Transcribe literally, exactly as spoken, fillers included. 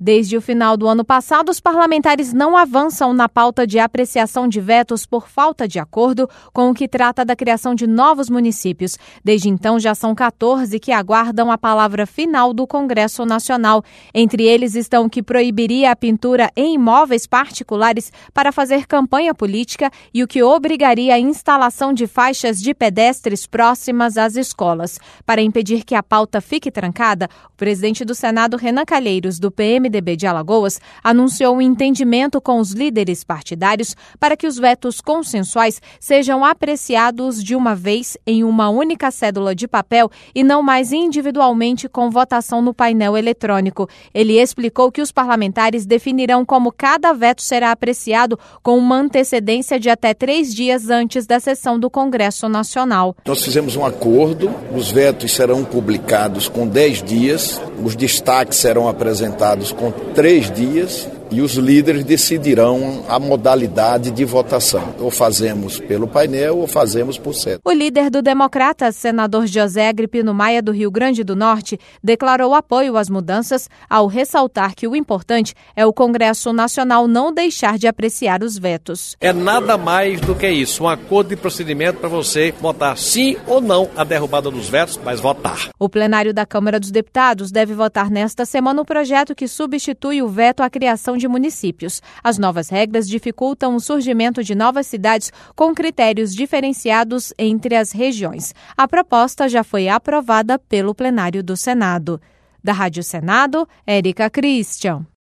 Desde o final do ano passado, os parlamentares não avançam na pauta de apreciação de vetos por falta de acordo com o que trata da criação de novos municípios. Desde então, já são quatorze que aguardam a palavra final do Congresso Nacional. Entre eles estão o que proibiria a pintura em imóveis particulares para fazer campanha política e o que obrigaria a instalação de faixas de pedestres próximas às escolas. Para impedir que a pauta fique trancada, o presidente do Senado, Renan Calheiros, do P M D B de Alagoas, anunciou um entendimento com os líderes partidários para que os vetos consensuais sejam apreciados de uma vez em uma única cédula de papel e não mais individualmente com votação no painel eletrônico. Ele explicou que os parlamentares definirão como cada veto será apreciado com uma antecedência de até três dias antes da sessão do Congresso Nacional. Nós fizemos um acordo, os vetos serão publicados com dez dias, os destaques serão apresentados com três dias e os líderes decidirão a modalidade de votação. Ou fazemos pelo painel ou fazemos por cédula. O líder do Democratas, senador José Agripino Maia, do Rio Grande do Norte, declarou apoio às mudanças ao ressaltar que o importante é o Congresso Nacional não deixar de apreciar os vetos. É nada mais do que isso, um acordo de procedimento para você votar sim ou não a derrubada dos vetos, mas votar. O plenário da Câmara dos Deputados deve votar nesta semana o projeto que substitui o veto à criação de de municípios. As novas regras dificultam o surgimento de novas cidades com critérios diferenciados entre as regiões. A proposta já foi aprovada pelo plenário do Senado. Da Rádio Senado, Érica Christian.